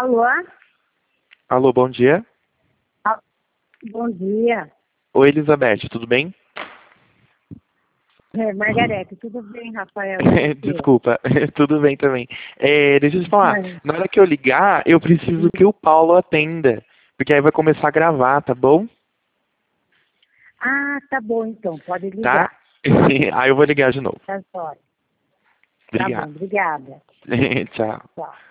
Alô? Alô, bom dia. Ah, bom dia. Oi, Elizabeth, tudo bem? Margarete, tudo bem, Rafael? E você? Desculpa, tudo bem também. Deixa eu te falar, É. na hora que eu ligar, eu preciso que o Paulo atenda, porque aí vai começar a gravar, tá bom? Ah, tá bom então, pode Tá? ligar. Aí eu vou ligar de novo. Tá jóia. Tá bom, Obrigado. obrigada. Tchau. Tchau.